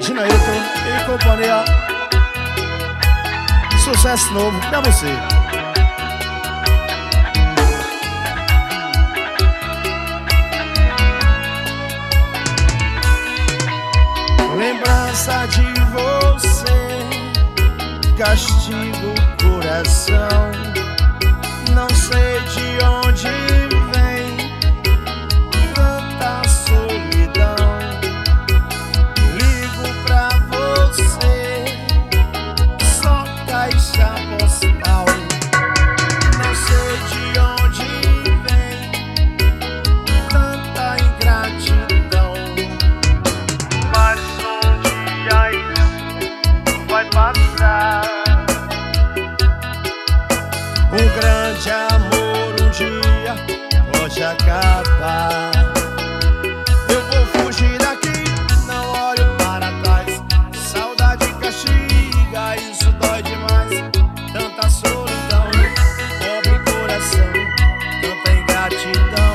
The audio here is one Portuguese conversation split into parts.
Ginailton e companhia. Sucesso novo pra você. Lembrança de você castiga o coração. Não sei de onde vem tanta solidão. Ligo pra você, só caixa postal. Não sei de onde vem tanta ingratidão. Mas um dia isso vai passar. Um grande amor um dia pode acabar. Eu vou fugir daqui, não olho para trás. Saudade castiga, isso dói demais. Tanta solidão, pobre coração, tanta ingratidão.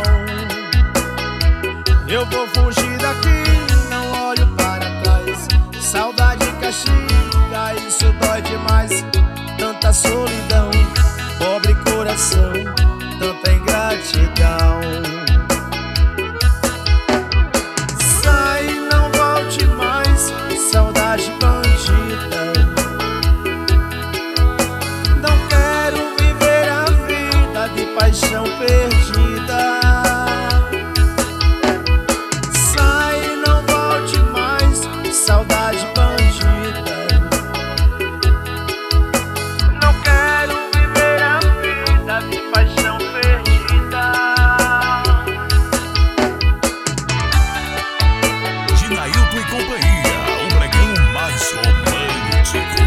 Eu vou fugir daqui, não olho para trás. Saudade castiga, isso dói demais. Tanta solidão, pobre coração, tanta ingratidão. Sai, não volte mais, saudade bandida. Não quero viver a vida de paixão perdida. Sai, não volte mais, saudade bandida. Ginailton e companhia, o pregão mais romântico.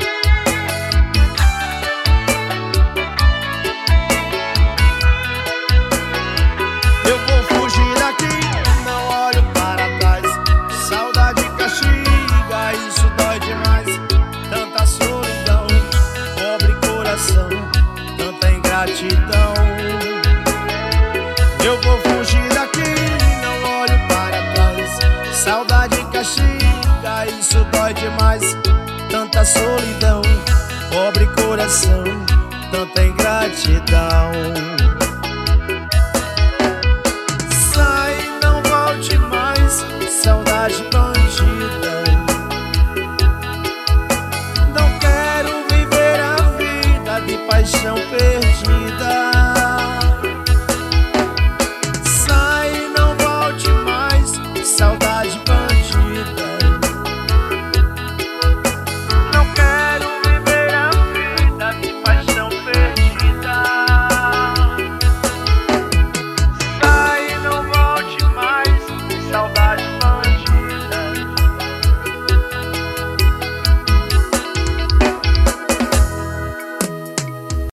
Eu vou fugir daqui, não olho para trás. Saudade castiga, isso dói demais. Tanta solidão, pobre coração, tanta ingratidão. Eu vou fugir daqui, não olho para trás. Saudade castiga, isso dói demais. Tanta solidão, pobre coração, tanta ingratidão.